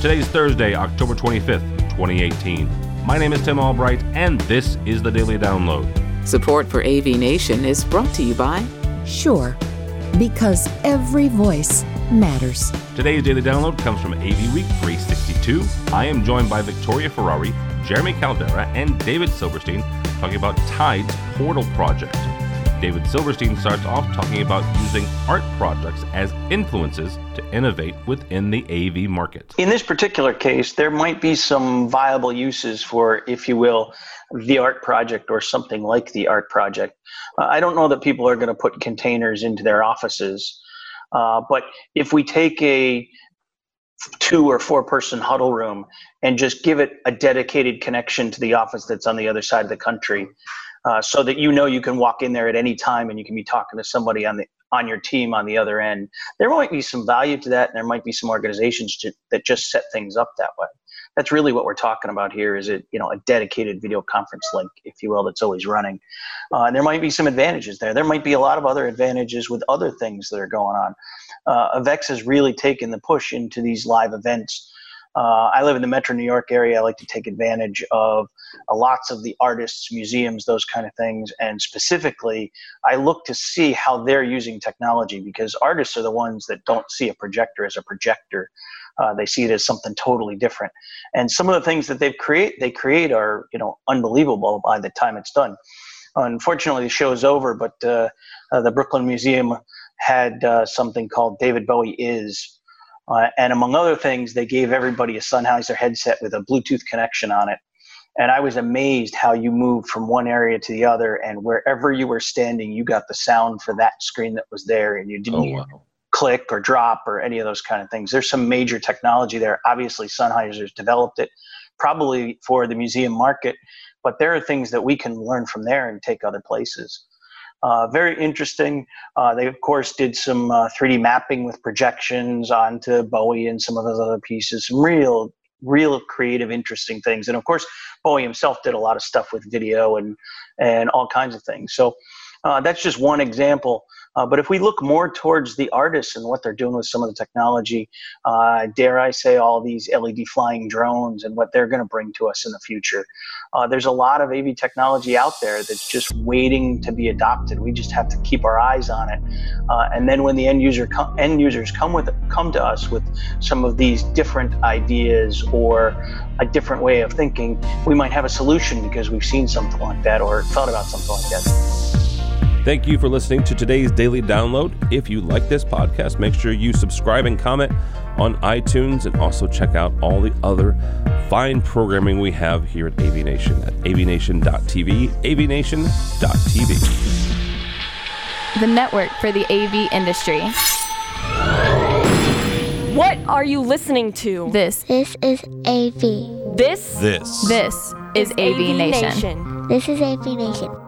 Today's Thursday, October 25th, 2018. My name is Tim Albright, and this is the Daily Download. Support for AV Nation is brought to you by Shure, because every voice matters. Today's Daily Download comes from AV Week 362. I am joined by Victoria Ferrari, Jeremy Caldera, and David Silverstein talking about Tide's Portal project. David Silverstein starts off talking about using art projects as influences to innovate within the AV market. In this particular case, there might be some viable uses for, if you will, the art project or something like the art project. I don't know that people are going to put containers into their offices, but if we take a 2 or 4 person huddle room and just give it a dedicated connection to the office that's on the other side of the country, so that you can walk in there at any time and you can be talking to somebody on your team on the other end, there might be some value to that, and there might be some organizations that just set things up that way. That's really what we're talking about here, is a dedicated video conference link, if you will, that's always running. And there might be some advantages there. There might be a lot of other advantages with other things that are going on. Avex has really taken the push into these live events. I live in the Metro New York area. I like to take advantage of lots of the artists, museums, those kind of things. And specifically, I look to see how they're using technology, because artists are the ones that don't see a projector as a projector. They see it as something totally different. And some of the things that they create are, unbelievable by the time it's done. Unfortunately, the show's over, but the Brooklyn Museum had something called David Bowie Is. And among other things, they gave everybody a Sennheiser headset with a Bluetooth connection on it. And I was amazed how you moved from one area to the other, and wherever you were standing, you got the sound for that screen that was there, and you didn't click or drop or any of those kind of things. There's some major technology there. Obviously, Sennheiser's developed it, probably for the museum market, but there are things that we can learn from there and take other places. Very interesting. They, of course, did some 3D mapping with projections onto Bowie and some of those other pieces. Some real creative, interesting things. And, of course, Bowie himself did a lot of stuff with video and all kinds of things. So that's just one example. But if we look more towards the artists and what they're doing with some of the technology, dare I say all these LED flying drones and what they're going to bring to us in the future. There's a lot of AV technology out there that's just waiting to be adopted. We just have to keep our eyes on it. And then when the end users come to us with some of these different ideas or a different way of thinking, we might have a solution because we've seen something like that or thought about something like that. Thank you for listening to today's Daily Download. If you like this podcast, make sure you subscribe and comment on iTunes, and also check out all the other fine programming we have here at AV Nation at avnation.tv, avnation.tv. The network for the AV industry. What are you listening to? This is AV. This is AV Nation. This is AV Nation.